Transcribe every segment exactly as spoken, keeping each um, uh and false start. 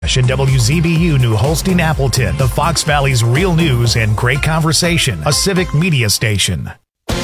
And W Z B U New Holstein Appleton, the Fox Valley's real news and great conversation, a civic media station.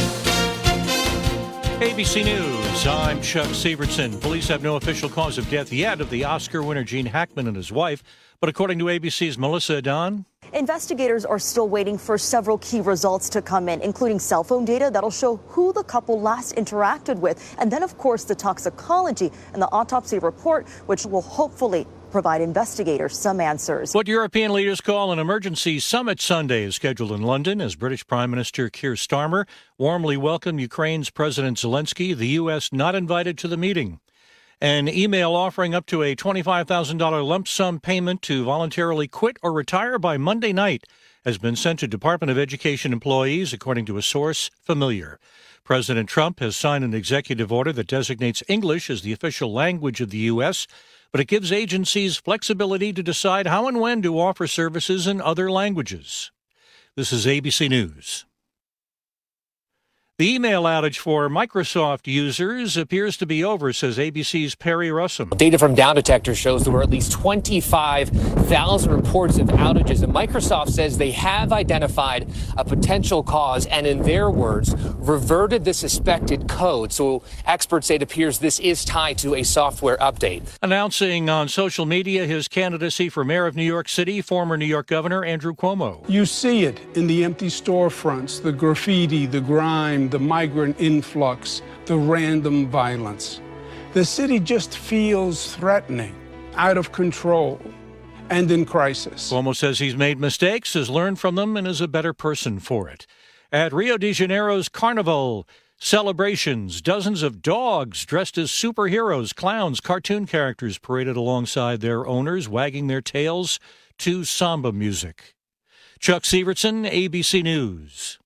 A B C News, I'm Chuck Severson. Police have no official cause of death yet of the Oscar winner Gene Hackman and his wife, but according to A B C's Melissa Adon, investigators are still waiting for several key results to come in, including cell phone data that'll show who the couple last interacted with, and then, of course, the toxicology and the autopsy report, which will hopefully provide investigators some answers. What European leaders call an emergency summit Sunday is scheduled in London as British Prime Minister Keir Starmer warmly welcomed Ukraine's President Zelensky, the U S not invited to the meeting. An email offering up to a twenty-five thousand dollars lump sum payment to voluntarily quit or retire by Monday night has been sent to Department of Education employees, according to a source familiar. President Trump has signed an executive order that designates English as the official language of the U S, but it gives agencies flexibility to decide how and when to offer services in other languages. This is A B C News. The email outage for Microsoft users appears to be over, says A B C's Perry Russum. Data from Down Detector shows there were at least twenty-five thousand reports of outages, and Microsoft says they have identified a potential cause and, in their words, reverted the suspected code. So experts say it appears this is tied to a software update. Announcing on social media his candidacy for mayor of New York City, former New York Governor Andrew Cuomo. You see it in the empty storefronts, the graffiti, the grime, the migrant influx, the random violence. The city just feels threatening, out of control, and in crisis. Cuomo says he's made mistakes, has learned from them, and is a better person for it. At Rio de Janeiro's Carnival celebrations, dozens of dogs dressed as superheroes, clowns, cartoon characters paraded alongside their owners, wagging their tails to samba music. Chuck Severson, A B C News.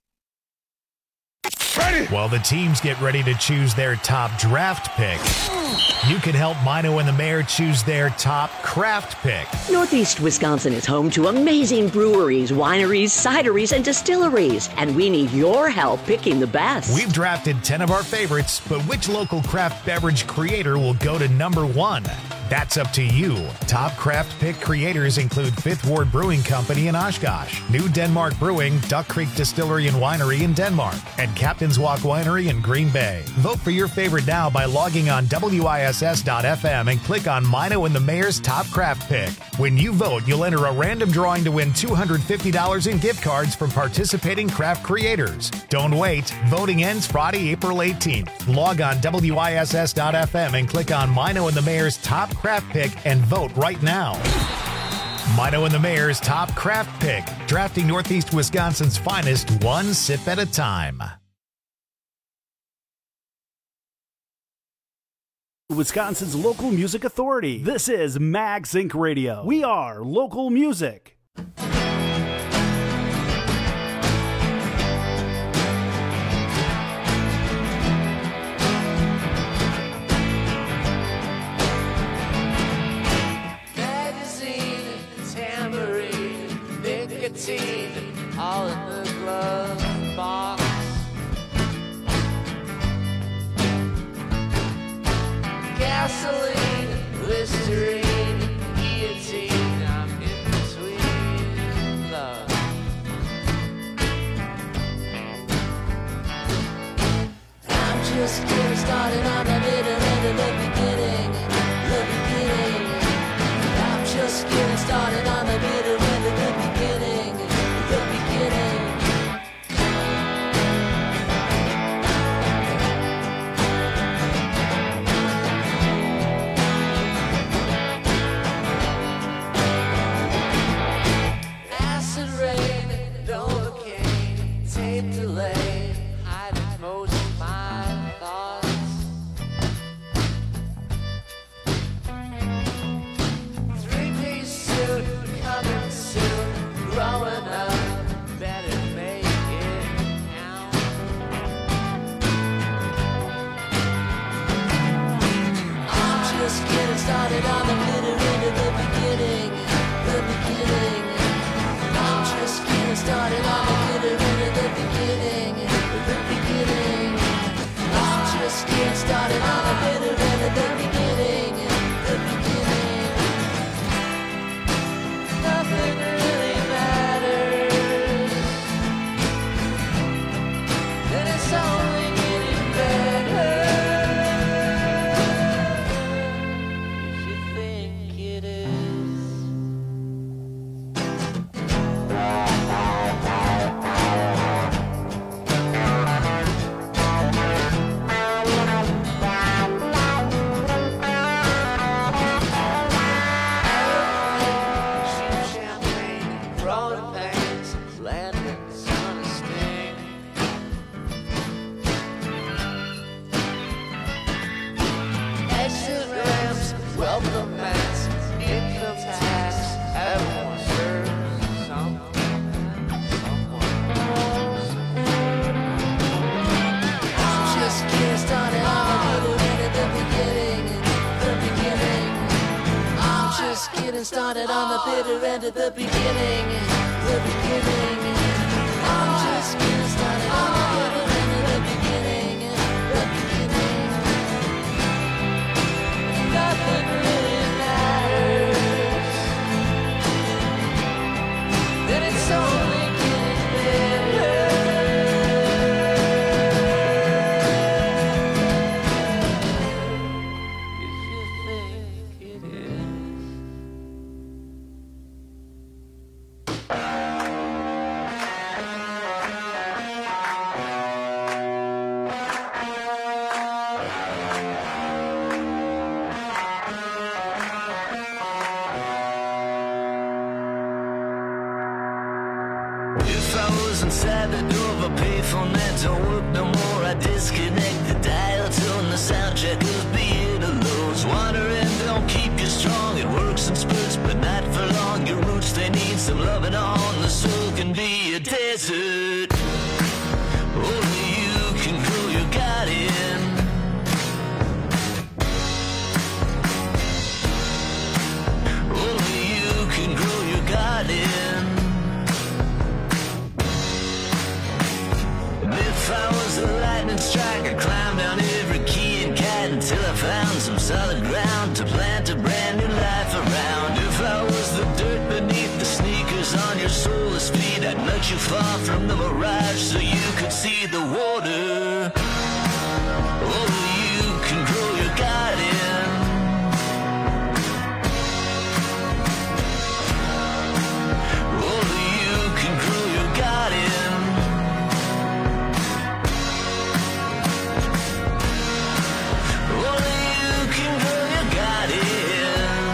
Ready. While the teams get ready to choose their top draft pick, you can help Mino and the Mayor choose their top craft pick. Northeast Wisconsin is home to amazing breweries, wineries, cideries, and distilleries, and we need your help picking the best. We've drafted ten of our favorites, but which local craft beverage creator will go to number one? That's up to you. Top craft pick creators include Fifth Ward Brewing Company in Oshkosh, New Denmark Brewing, Duck Creek Distillery and Winery in Denmark, and Captain's Walk Winery in Green Bay. Vote for your favorite now by logging on W I S S dot F M and click on Mino and the Mayor's Top Craft Pick. When you vote, you'll enter a random drawing to win two hundred fifty dollars in gift cards from participating craft creators. Don't wait. Voting ends Friday, April eighteenth. Log on W I S S dot F M and click on Mino and the Mayor's Top Craft Pick and vote right now. Mino and the Mayor's Top Craft Pick, drafting Northeast Wisconsin's finest one sip at a time. Wisconsin's local music authority. This is Mag Sync Radio. We are local music. Magazine, tambourine, nicotine, all in the glove box. Gasoline, Listerine, guillotine, I'm in between love. I'm just getting started on the middle end of the beginning, the beginning. I'm just getting started on the middle end of the beginning, the beginning. started on the bitter end of the beginning, the beginning. I'm just getting started on the bitter end of the beginning, the beginning. Nothing really matters, then it's only getting better. If I was inside the door of a payphone that don't work no more, I disconnect the dial, turn the sound checkers, be it a lows. Wandering don't keep you strong, it works in spurts, but not for long. Your roots, they need some loving on. The soul can be a desert. Only you can grow your garden. Only you can grow your garden. If I was a lightning strike, I'd climb down every key and cat until I found some solid ground to plant a brand new life around. If I was the dirt beneath the sneakers on your soulless feet, I'd nudge you far from the mirage so you could see the water. Only you can grow your garden. Only you can grow your garden. Only you can grow your garden.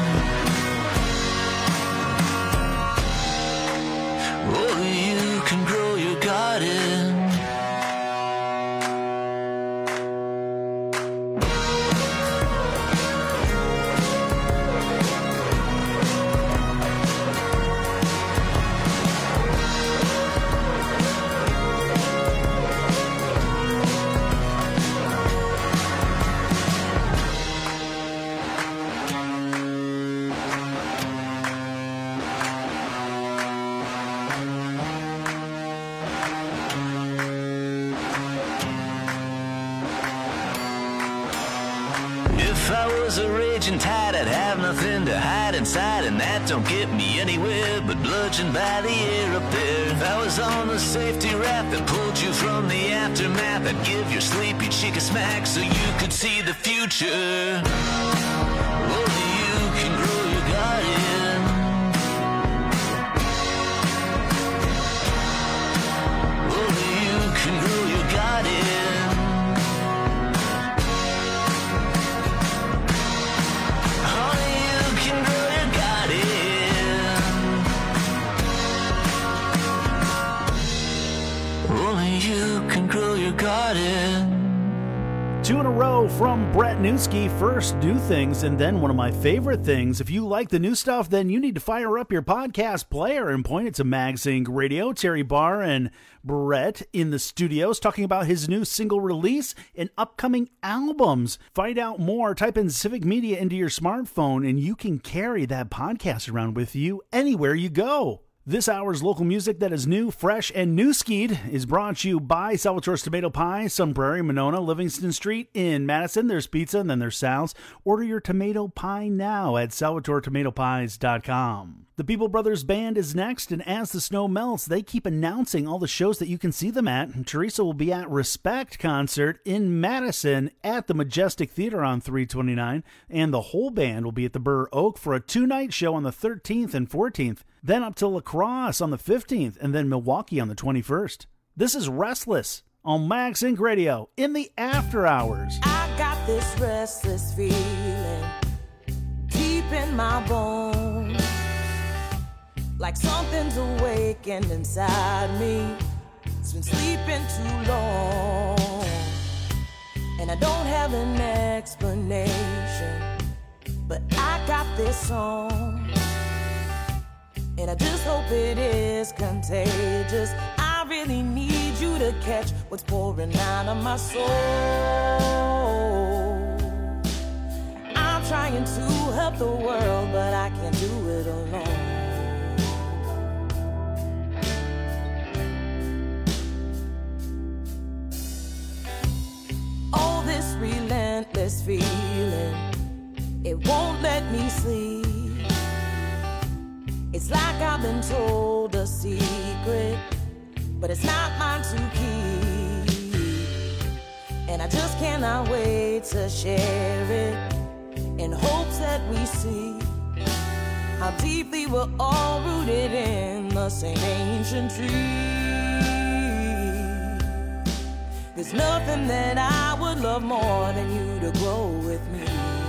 Only you can grow your garden. If I was a raging tide, I'd have nothing to hide inside, and that don't get me anywhere but bludgeoned by the air up there. If I was on the safety raft that pulled you from the aftermath, I'd give your sleepy chick a smack so you could see the future. Only you can grow your garden. Only you can grow your garden. Only you can grow your garden. Only you can grow your garden. Two in a row from Brett Newski. First, new things, and then one of my favorite things. If you like the new stuff, then you need to fire up your podcast player and point it to MagZinc Radio. Terry Barr and Brett in the studios talking about his new single release and upcoming albums. Find out more. Type in Civic Media into your smartphone, and you can carry that podcast around with you anywhere you go. This hour's local music that is new, fresh, and new-skied is brought to you by Salvatore's Tomato Pie, Sun Prairie, Monona, Livingston Street in Madison. There's pizza and then there's Sal's. Order your tomato pie now at salvatore tomato pies dot com. The People Brothers Band is next, and as the snow melts, they keep announcing all the shows that you can see them at. Teresa will be at Respect Concert in Madison at the Majestic Theater on three twenty-nine, and the whole band will be at the Burr Oak for a two-night show on the thirteenth and fourteenth, then up to La Crosse on the fifteenth, and then Milwaukee on the twenty-first. This is Restless on MagZinc Radio in the After Hours. I got this restless feeling deep in my bones, like something's awakened inside me. It's been sleeping too long, and I don't have an explanation, but I got this song, and I just hope it is contagious. I really need you to catch what's pouring out of my soul. I'm trying to help the world, but I can't do it alone. Oh, this relentless feeling, it won't let me sleep. It's like I've been told a secret, but it's not mine to keep. And I just cannot wait to share it, in hopes that we see how deeply we're all rooted in the same ancient tree. There's nothing that I would love more than you to grow with me.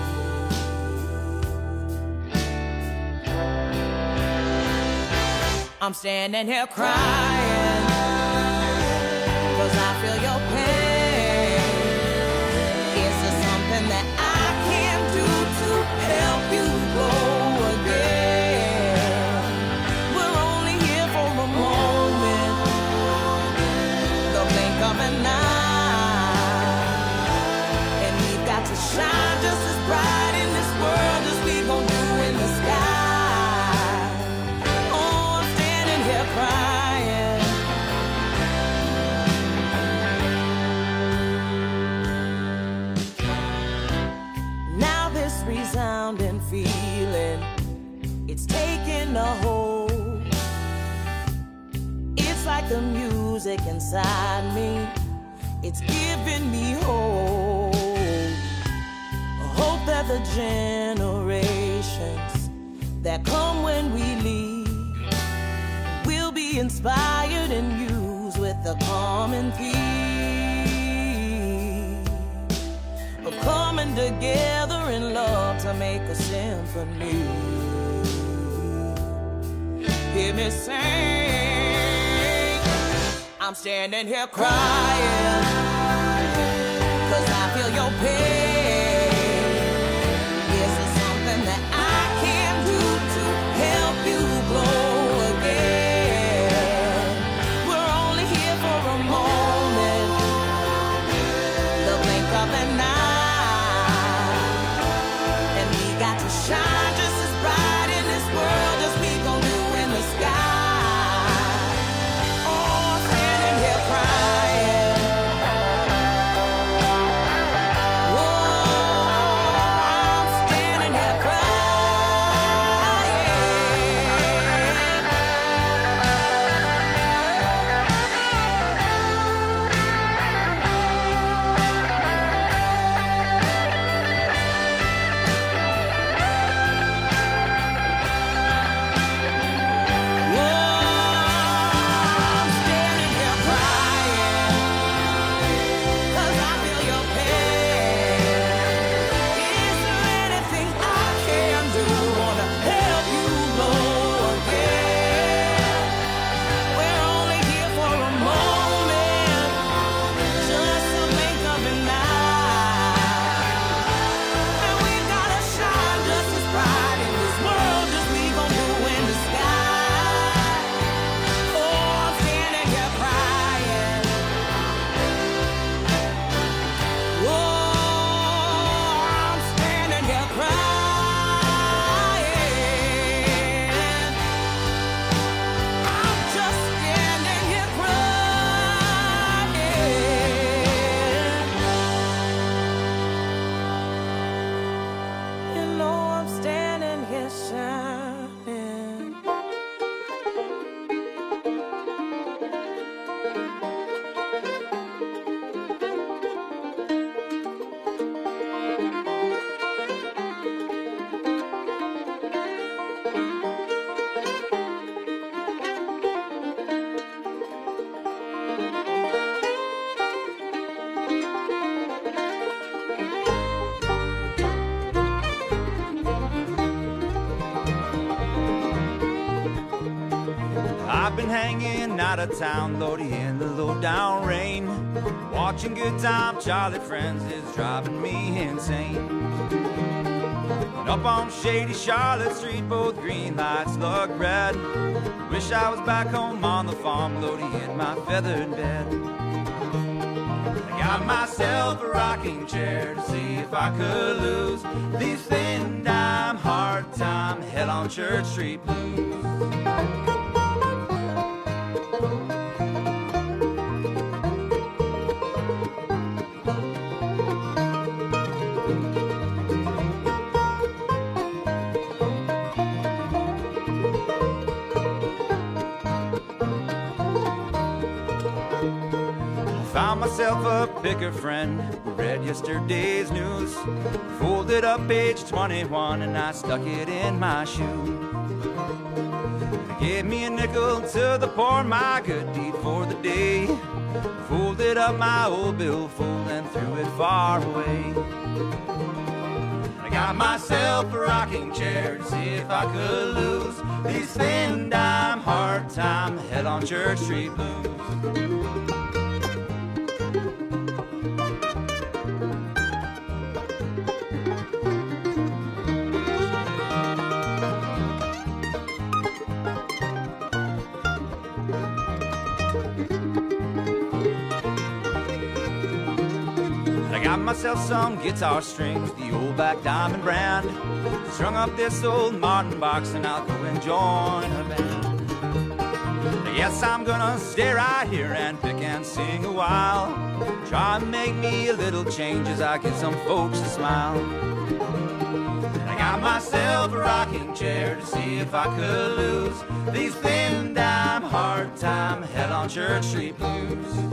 I'm standing here crying, 'cause I feel your pain. Is there something that I can do to help you grow again? We're only here for a moment, the blink of an eye, and we've got to shine just as bright in this world as we gon' do in the sky. Crying. Now this resounding feeling, it's taking a hold. It's like the music inside me, it's giving me hope. Hope that the generations that come when we leave will be inspired and used with the common theme of coming together in love to make a symphony. Hear me sing. I'm standing here crying, 'cause I feel your pain. Is there something that I can do to help you grow? Shine just as bright in this world as we gon' do in the sky. Oh, I'm standing here crying. Oh, I'm standing here I've been hanging out of town, Lodi, in the low-down rain, watching Good Time Charlie Friends is driving me insane. And up on shady Charlotte Street, both green lights look red. Wish I was back home on the farm, Lodi, in my feathered bed. I got got myself a rocking chair to see if I could lose these thin dime, hard time, hell on Church Street blues. Found myself a picker friend who read yesterday's news, folded up page twenty-one and I stuck it in my shoe. He gave me a nickel to the poor, my good deed for the day. Folded up my old billfold and threw it far away. I got myself a rocking chair to see if I could lose these thin dime, hard time, hell on Church Street blues. Got myself some guitar strings, the old Black Diamond brand. Strung up this old Martin box and I'll go and join a band. Yes, I'm gonna stay right here and pick and sing a while. Try and make me a little change as I get some folks to smile. I got myself a rocking chair to see if I could lose these thin dime, hard time, hell on Church Street blues.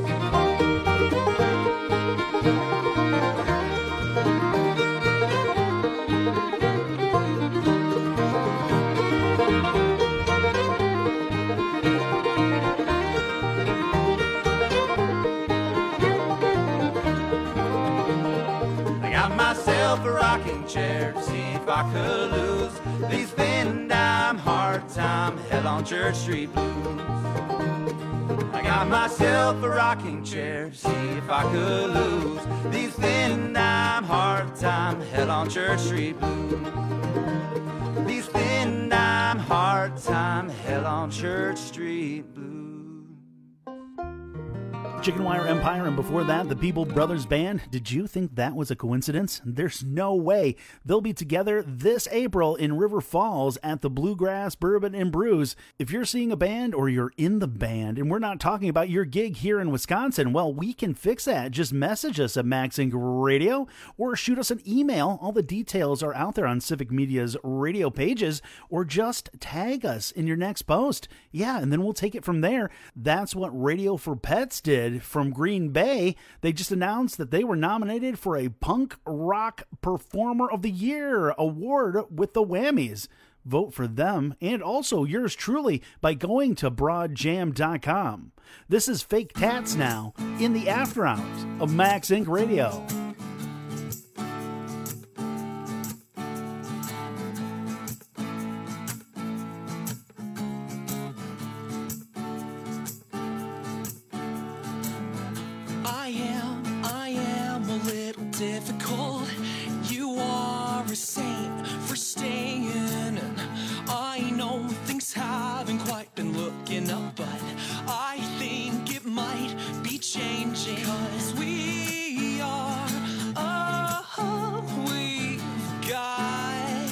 Myself a rocking chair to see if I could lose these thin dime, hard time, hell on Church Street blues. I got myself a rocking chair to see if I could lose these thin dime, hard time, hell on Church Street blues. These thin dime, hard time, hell on Church Street blues. Chicken Wire Empire, and before that, the People Brothers Band. Did you think that was a coincidence? There's no way. They'll be together this April in River Falls at the Bluegrass Bourbon and Brews. If you're seeing a band or you're in the band and we're not talking about your gig here in Wisconsin, well, we can fix that. Just message us at MaxInc Radio or shoot us an email. All the details are out there on Civic Media's radio pages, or just tag us in your next post. Yeah, and then we'll take it from there. That's what Radio for Pets did from Green Bay. They just announced that they were nominated for a Punk Rock Performer of the Year award with the Whammies. Vote for them and also yours truly by going to broad jam dot com. This is Fake Tats now in the after hours of MaxInc Radio. Difficult. You are a saint for staying. I know things haven't quite been looking up, but I think it might be changing. 'Cause we are all we've got,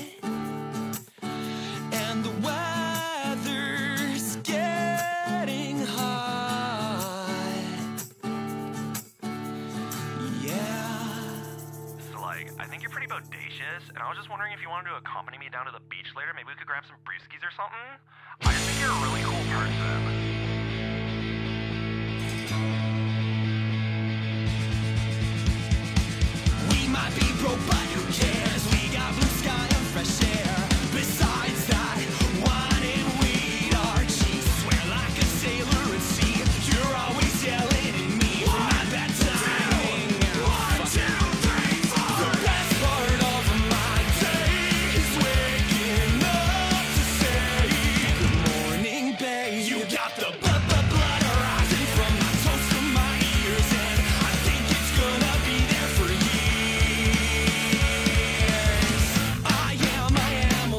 and the weather's getting hot. Yeah. I think you're pretty bodacious, and I was just wondering if you wanted to accompany me down to the beach later. Maybe we could grab some brewskis or something. I just think you're a really cool person. We might be broke, but who cares? We got blue sky and fresh air. Besides that, wine and weed are cheap. Swear like a sailor at sea. You're always yelling at me for my bad timing. One, two, three, four. The best part of my day is waking up to say good morning, babe. You got the blood, blood, blood rising from my toes to my ears, and I think it's gonna be there for years. I am, I am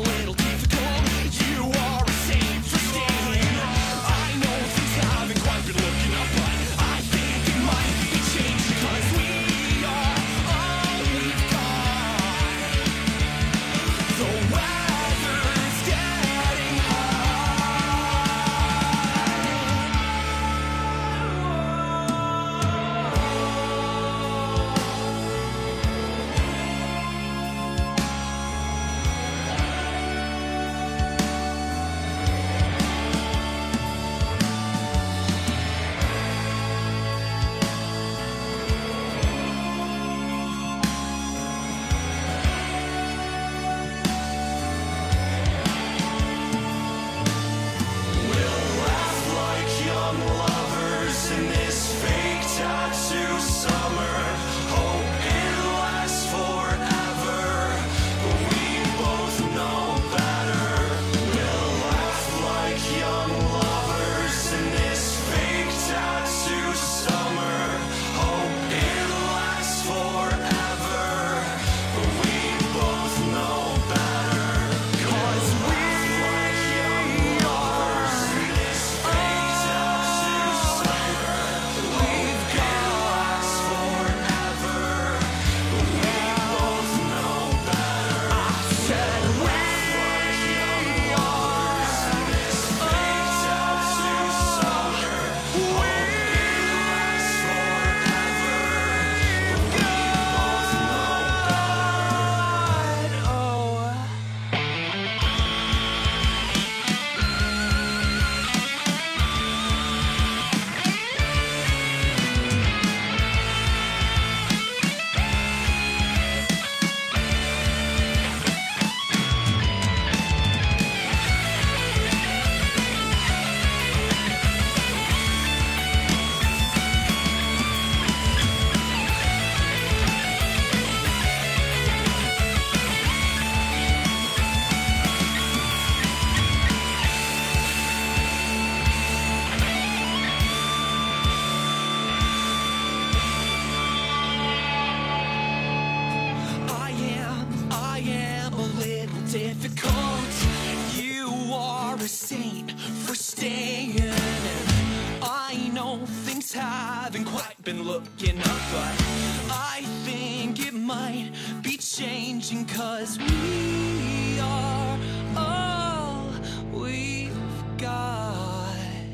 the same for staying. And I know things haven't quite been looking up, but I think it might be changing, 'cause we are all we've got.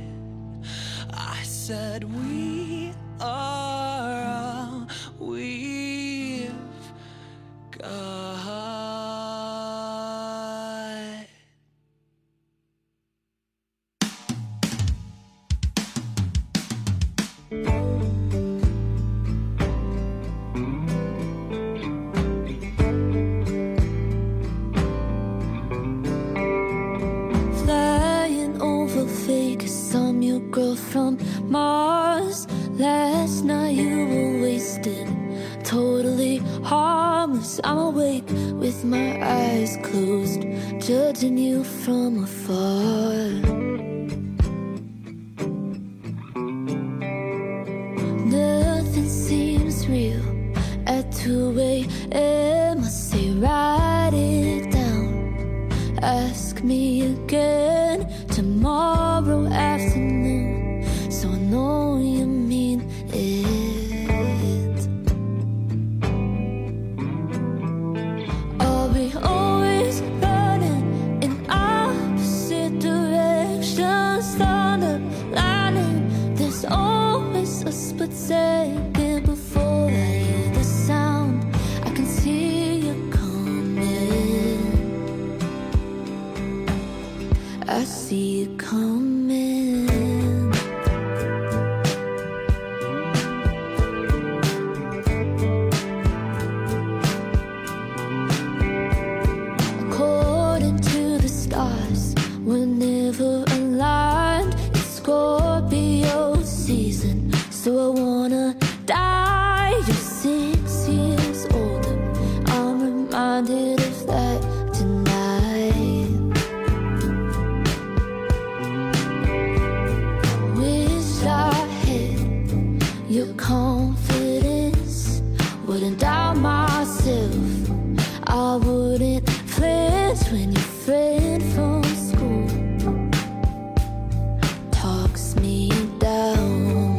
I said we are all we've got. Flying over Vegas, I'm your girl from Mars. Last night you were wasted, totally harmless. I'm awake with my eyes closed, judging you from afar. Nothing seems real at two a.m. I say write it down, ask me again tomorrow afternoon, so I know you mean it. Are we always running in opposite directions? Thunder, lightning, there's always a split second before I hear the sound. I can see you coming, I see you coming. According to the stars, we're never aligned. It's Scorpio season, so I wanna die. You're six years older, I'm reminded of that tonight. Wish I had your confidence, wouldn't doubt myself, I wouldn't flinch when your friend from school talks me down.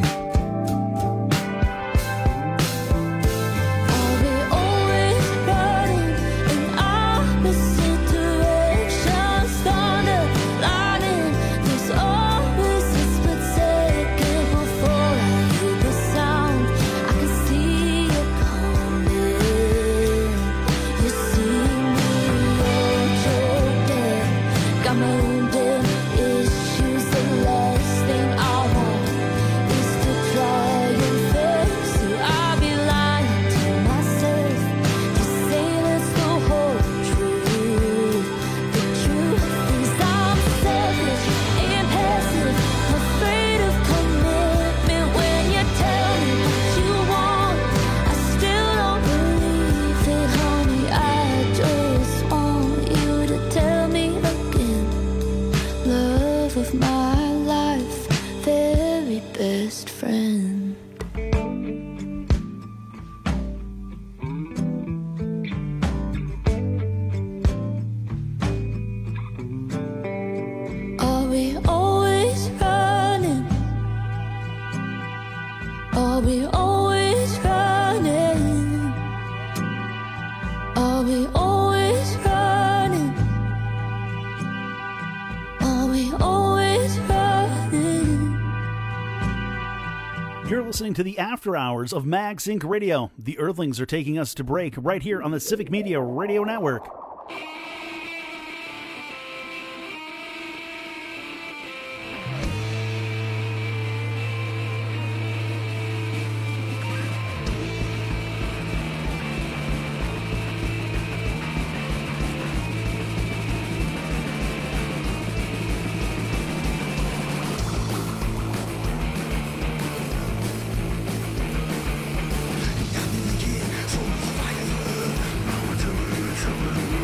Are we always running in opposite directions? Thunder, lightning, there's always a split second before I hear the sound. I can see you coming, you see me all choked up, got my own damn issues. The last thing I want is to try and fix you. I'd be lying to myself to say that's the whole truth. The truth is I'm selfish, impassive, afraid of commitment. When you tell me what you want, I still don't believe it, honey. I just want you to tell me again. Love of my life, very best friend. Are we always running? Are we always running? Are we always running? Are we always running? You're listening to the After Hours of MagSync Radio. The Earthlings are taking us to break right here on the Civic Media Radio Network. Fire.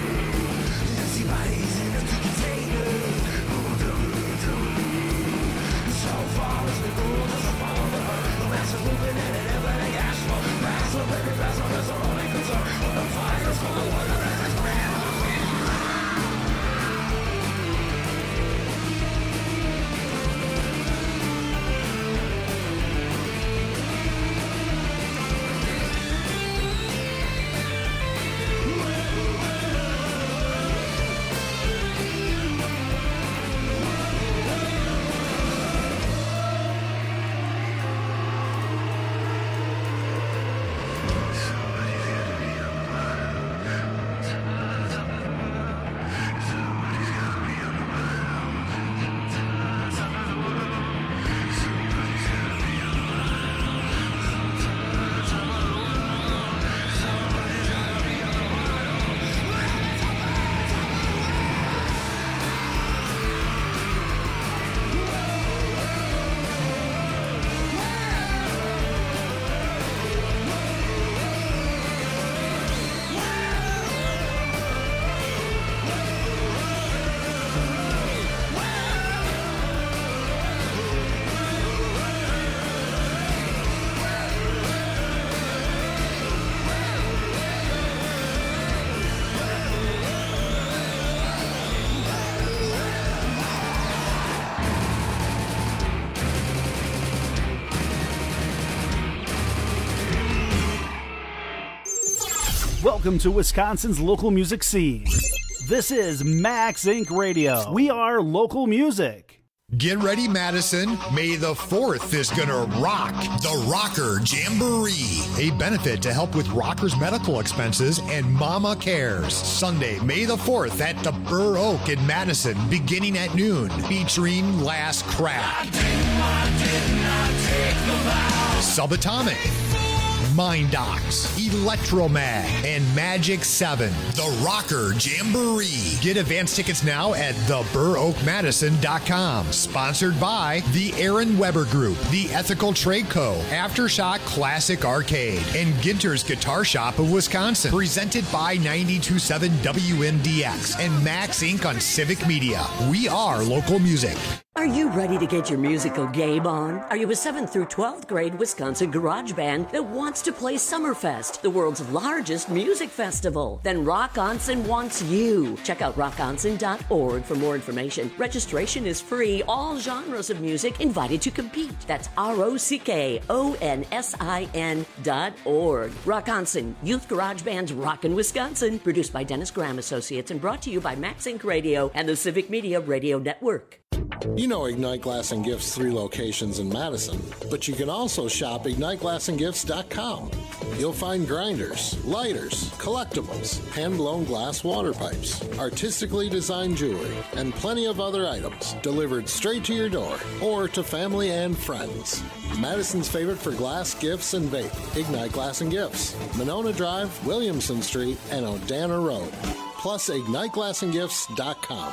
Welcome to Wisconsin's local music scene. This is Max Incorporated. Radio. We are local music. Get ready, Madison. May the fourth is gonna rock the Rocker Jamboree, a benefit to help with rockers' medical expenses and Mama Cares. Sunday, May the fourth at the Burr Oak in Madison, beginning at noon, featuring Last Crack, Subatomic, Mind Docs, Electromag, and Magic seven. The Rocker Jamboree. Get advance tickets now at the burr oak madison dot com. Sponsored by the Aaron Weber Group, The Ethical Trade Co., Aftershock Classic Arcade, and Ginter's Guitar Shop of Wisconsin. Presented by ninety-two point seven W N D X and Max Incorporated on Civic Media. We are local music. Are you ready to get your musical game on? Are you a seventh through twelfth grade Wisconsin garage band that wants to play Summerfest, the world's largest music festival? Then Rock Onsen wants you. Check out rock onsen dot org for more information. Registration is free. All genres of music invited to compete. That's R O C K O N S I N dot org. Rock Onsen, Youth Garage Band's Rockin' Wisconsin. Produced by Dennis Graham Associates and brought to you by Max Incorporated Radio and the Civic Media Radio Network. You know Ignite Glass and Gifts' three locations in Madison, but you can also shop ignite glass and gifts dot com. You'll find grinders, lighters, collectibles, hand-blown glass water pipes, artistically designed jewelry, and plenty of other items delivered straight to your door or to family and friends. Madison's favorite for glass, gifts, and vape, Ignite Glass and Gifts, Monona Drive, Williamson Street, and Odana Road. Plus ignite glass and gifts dot com.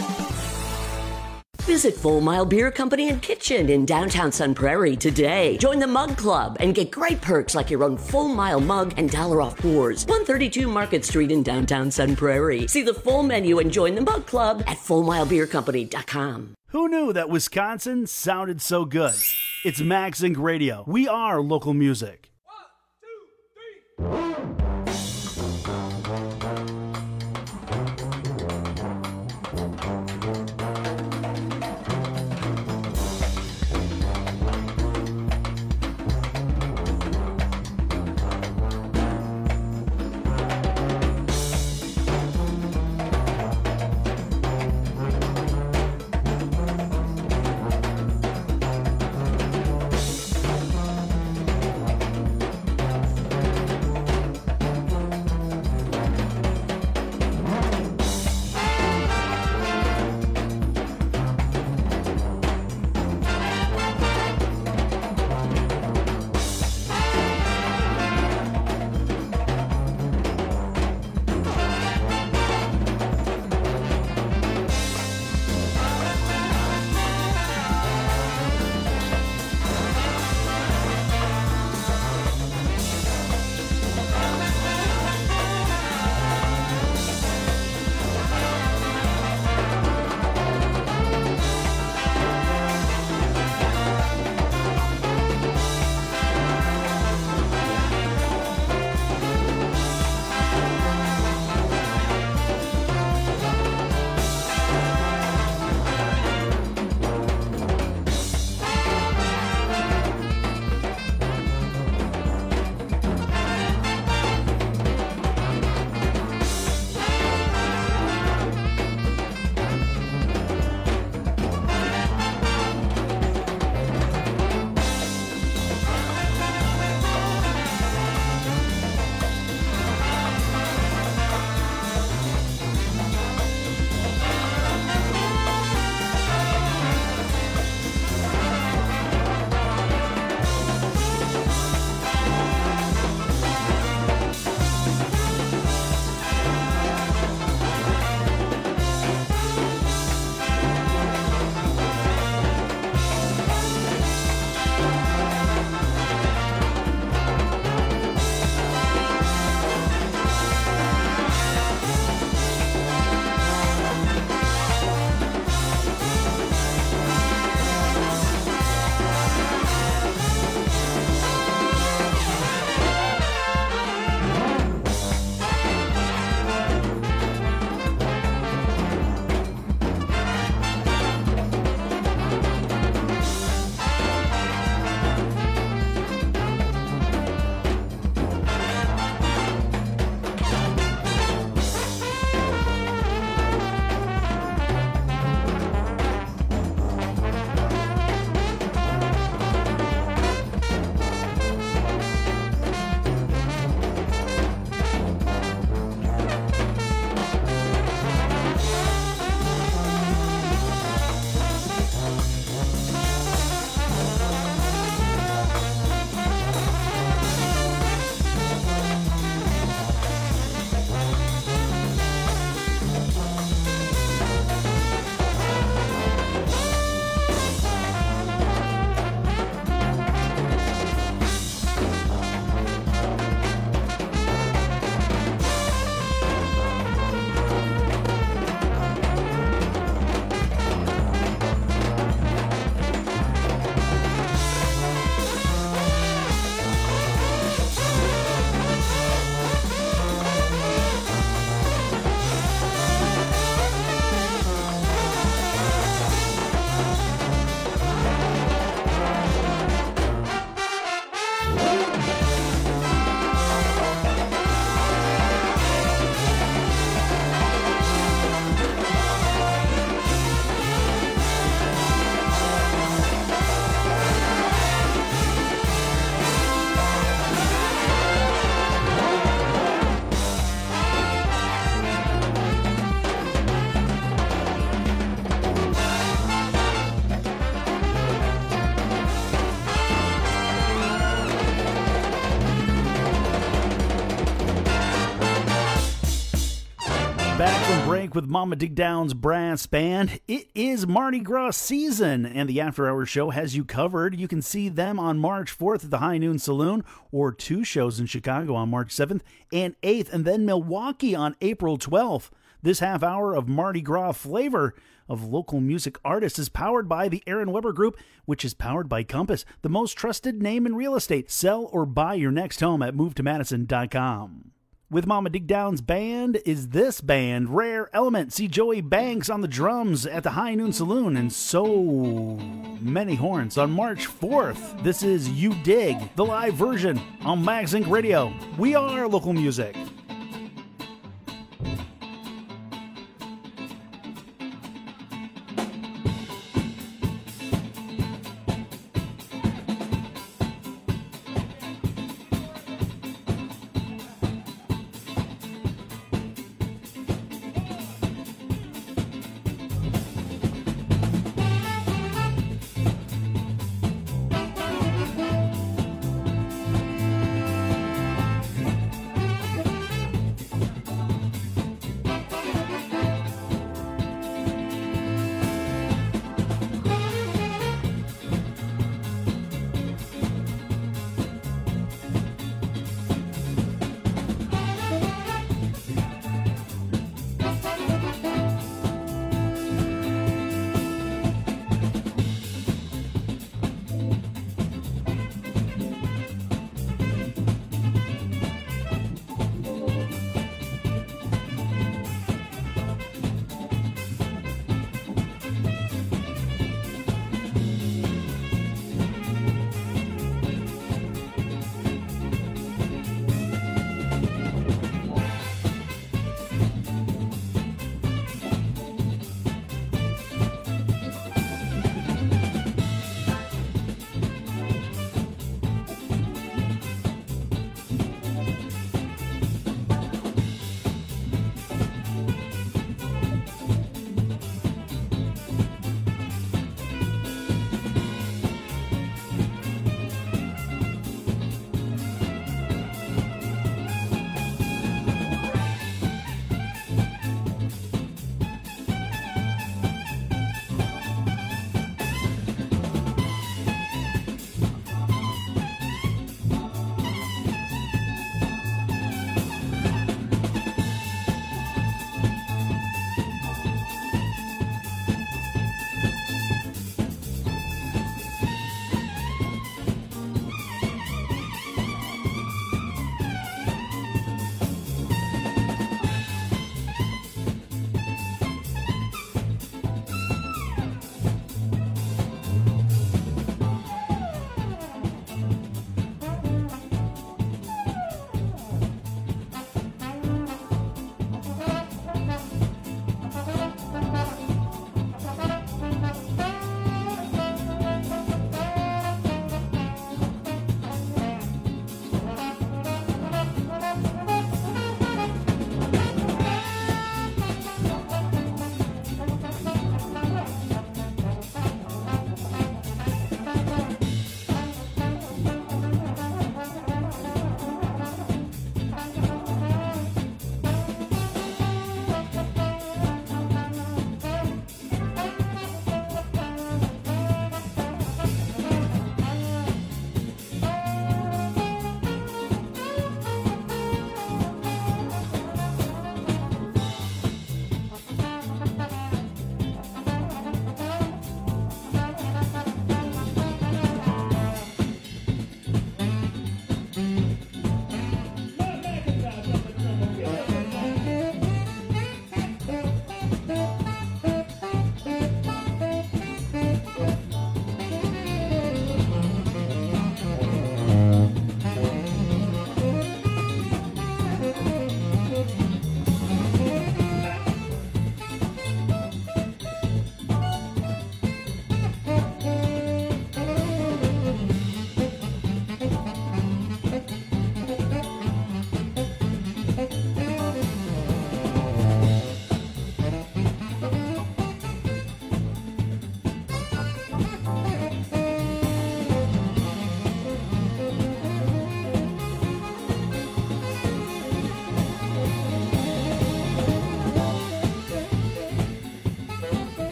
Visit Full Mile Beer Company and Kitchen in downtown Sun Prairie today. Join the Mug Club and get great perks like your own Full Mile mug and dollar off pours. one thirty-two Market Street in downtown Sun Prairie. See the full menu and join the Mug Club at full mile beer company dot com. Who knew that Wisconsin sounded so good? It's Max Incorporated. Radio. We are local music. One, two, three. with Mama Dig Down's brass band. It is Mardi Gras season, and the After Hours show has you covered. You can see them on March fourth at the High Noon Saloon, or two shows in Chicago on March seventh and eighth, and then Milwaukee on April twelfth. This half hour of Mardi Gras flavor of local music artists is powered by the Aaron Weber Group, which is powered by Compass, the most trusted name in real estate. Sell or buy your next home at move to madison dot com. With Mama Dig Down's band is this band, Rare Element. See Joey Banks on the drums at the High Noon Saloon, and so many horns on March fourth. This is You Dig, the live version on MagZinc Radio. We are local music.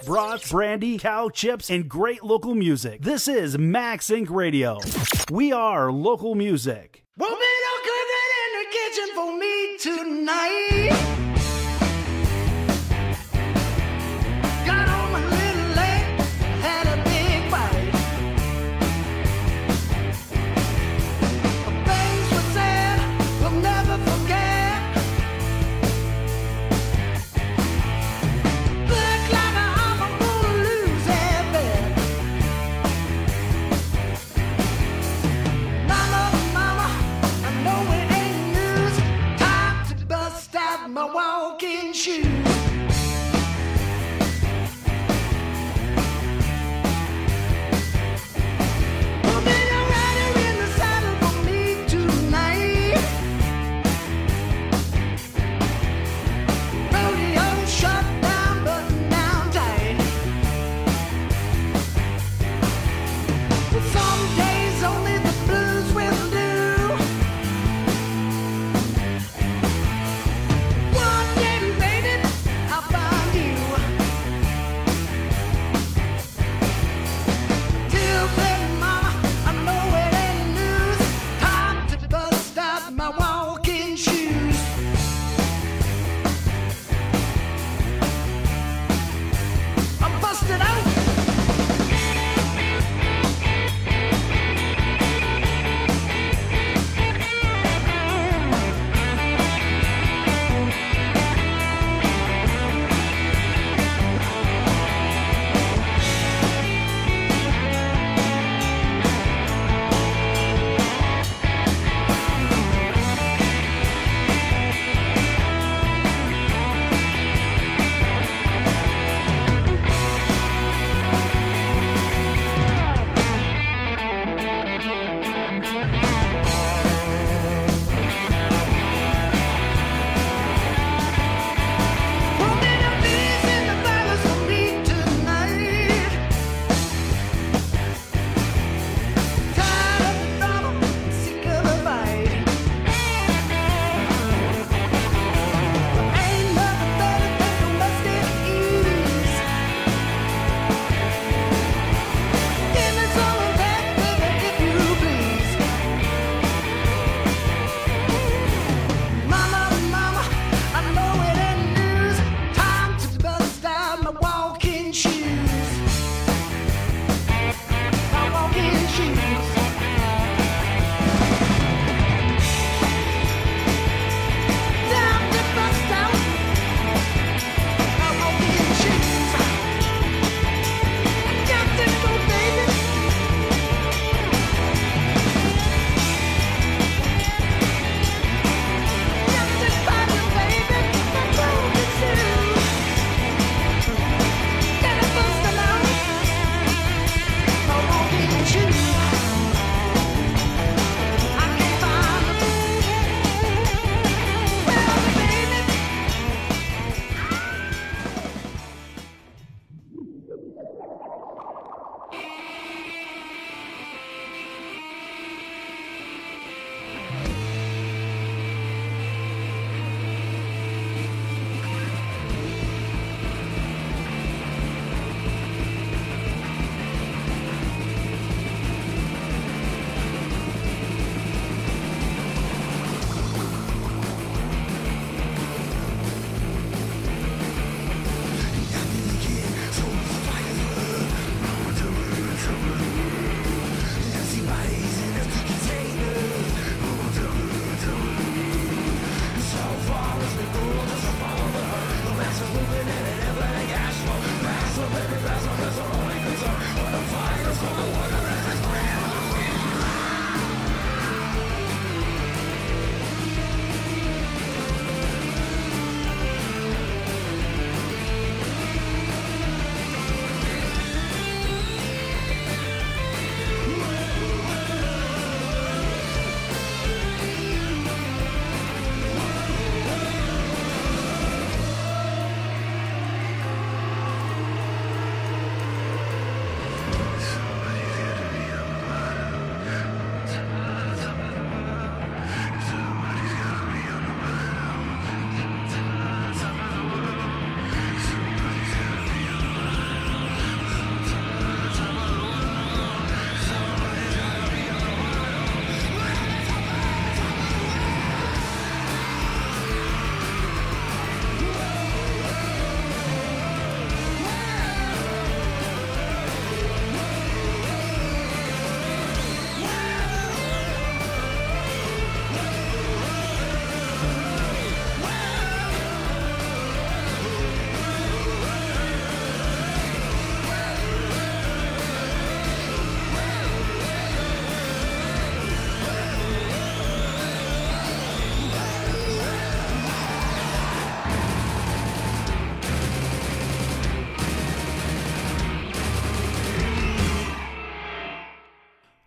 brats, brandy, cow chips, and great local music. This is Max Inc Radio. We are local music. Won't be no cooking in the kitchen for me tonight. Got home a little late, had a big fight. Things were said, we'll never forget. Look like I'm gonna lose that bet. Mama, mama, I know it ain't news. Time to bust out my walking shoes. We'll be no rider in the saddle for me tonight. Rodeo shut down, button down tight. Well, some days only the blues will do. One day we made it,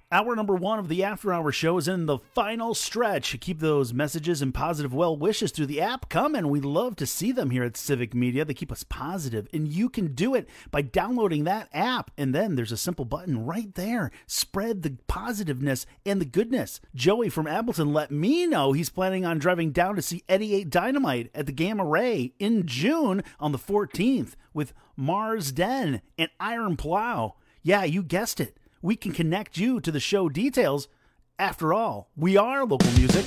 Hour number one of the After Hour Show is in the final stretch. Keep those messages and positive well wishes through the app coming. We love to see them here at Civic Media. They keep us positive, and you can do it by downloading that app. And then there's a simple button right there. Spread the positiveness and the goodness. Joey from Appleton let me know he's planning on driving down to see Eddie eight Dynamite at the Gamma Ray in June on the fourteenth with Mars Den and Iron Plow. Yeah, you guessed it. We can connect you to the show details. After all, we are local music.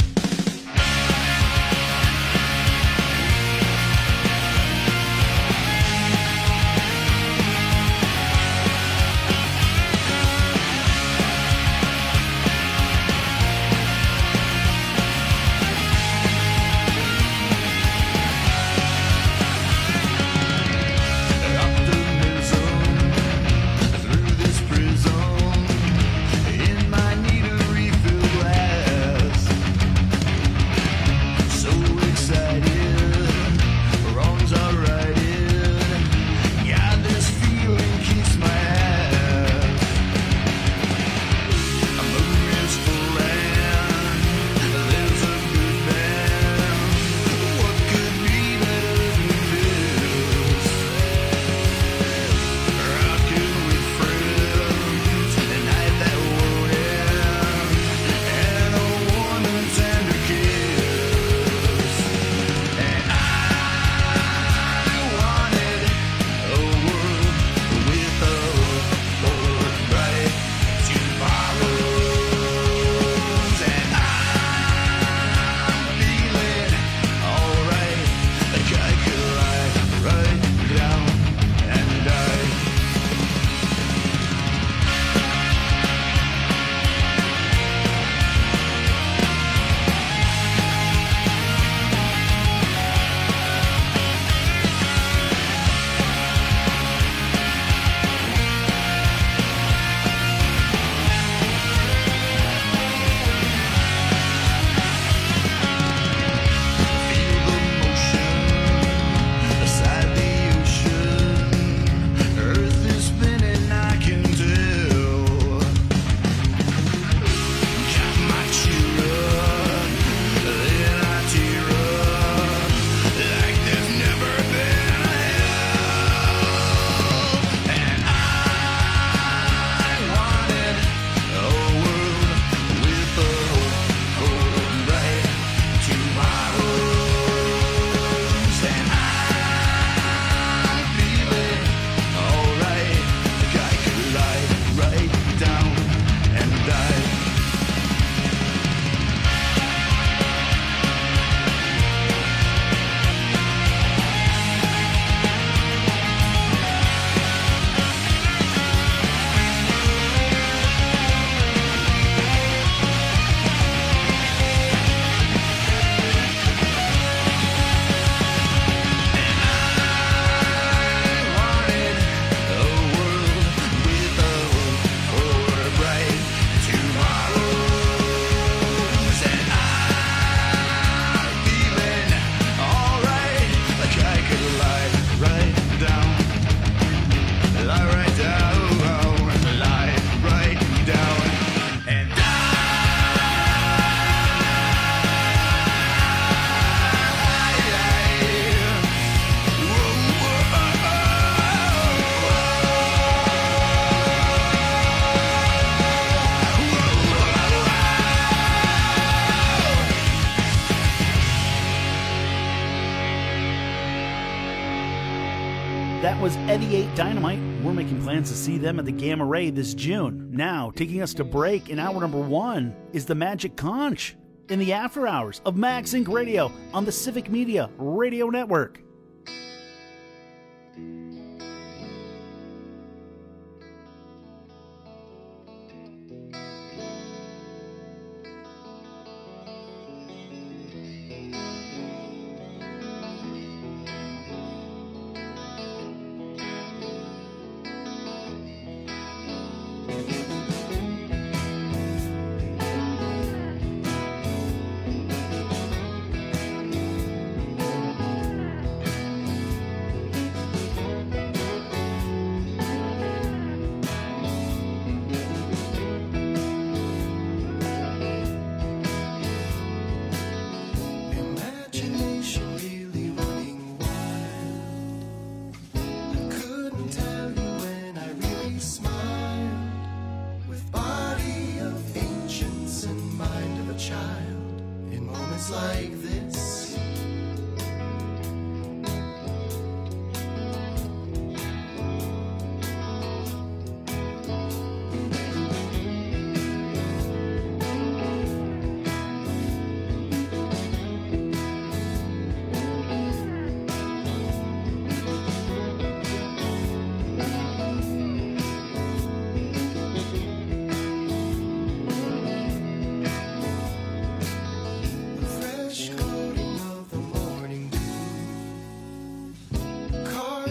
That was Eddie eight Dynamite. We're making plans to see them at the Gamma Ray this June. Now, taking us to break in hour number one is the Magic Conch in the after hours of MagSync Radio on the Civic Media Radio Network.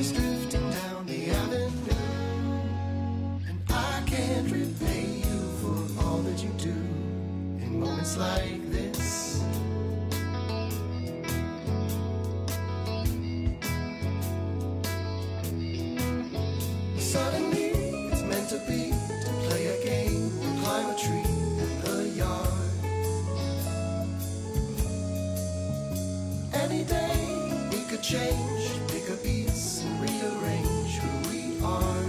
is drifting down the avenue, and I can't repay you for all that you do in moments like this. Suddenly it's meant to be, to play a game or climb a tree in the yard. Any day we could change, pick a piece and rearrange who we are.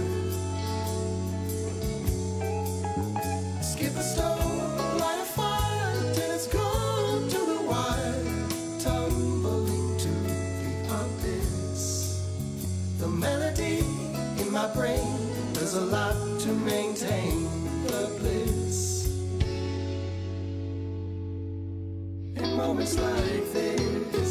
Skip a stone, light a fire till it's gone to the wire, tumbling to the abyss. The melody in my brain, there's a lot to maintain the bliss. In moments like this.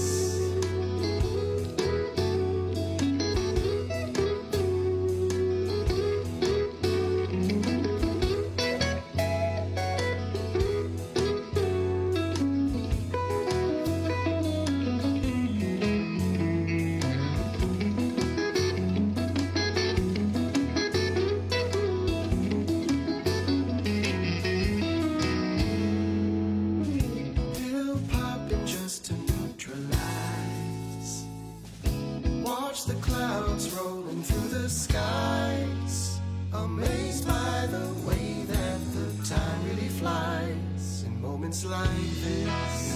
Pill popping just to neutralize. Watch the clouds rolling through the skies. Amazed by the way that the time really flies in moments like this.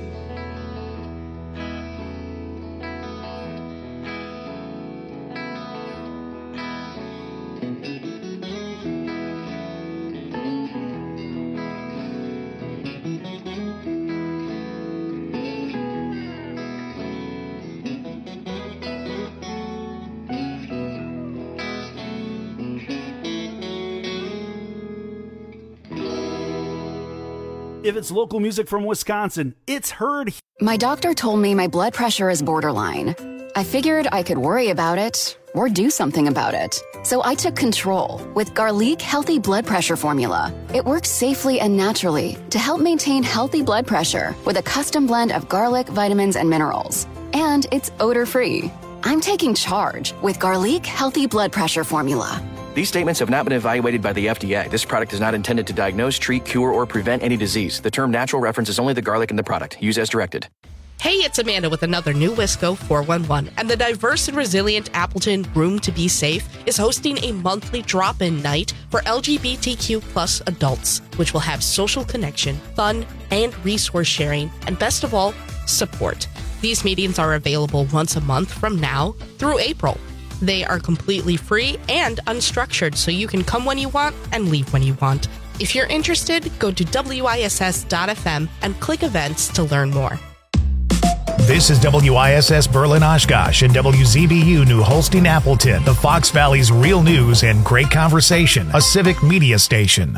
If it's local music from Wisconsin, it's heard. My doctor told me my blood pressure is borderline. I figured I could worry about it or do something about it. So I took control with Garlic Healthy Blood Pressure Formula. It works safely and naturally to help maintain healthy blood pressure with a custom blend of garlic, vitamins, and minerals. And it's odor-free. I'm taking charge with Garlic Healthy Blood Pressure Formula. These statements have not been evaluated by the F D A. This product is not intended to diagnose, treat, cure, or prevent any disease. The term natural references only the garlic in the product. Use as directed. Hey, it's Amanda with another new Wisco four one one, and the diverse and resilient Appleton Room to Be Safe is hosting a monthly drop-in night for L G B T Q plus adults, which will have social connection, fun, and resource sharing, and best of all, support. These meetings are available once a month from now through April. They are completely free and unstructured, so you can come when you want and leave when you want. If you're interested, go to W I S S dot F M and click events to learn more. This is W I S S Berlin Oshkosh and W Z B U New Holstein Appleton, the Fox Valley's real news and great conversation, a civic media station.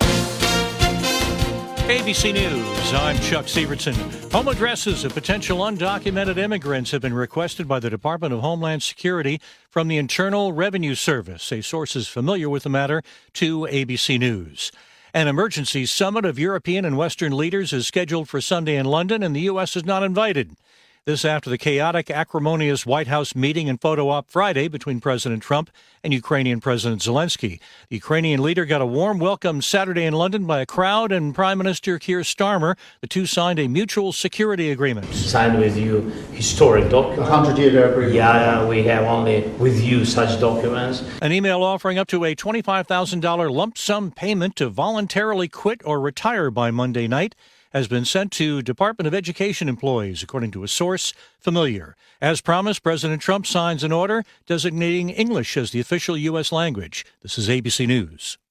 A B C News, I'm Chuck Severson. Home addresses of potential undocumented immigrants have been requested by the Department of Homeland Security from the Internal Revenue Service, say sources familiar with the matter to A B C News. An emergency summit of European and Western leaders is scheduled for Sunday in London, and the U S is not invited. This after the chaotic, acrimonious White House meeting and photo op Friday between President Trump and Ukrainian President Zelensky. The Ukrainian leader got a warm welcome Saturday in London by a crowd and Prime Minister Keir Starmer. The two signed a mutual security agreement. Signed with you historic document. A hundred-year agreement. Yeah, we have only with you such documents. An email offering up to a twenty-five thousand dollars lump sum payment to voluntarily quit or retire by Monday night has been sent to Department of Education employees, according to a source familiar. As promised, President Trump signs an order designating English as the official U S language. This is A B C News.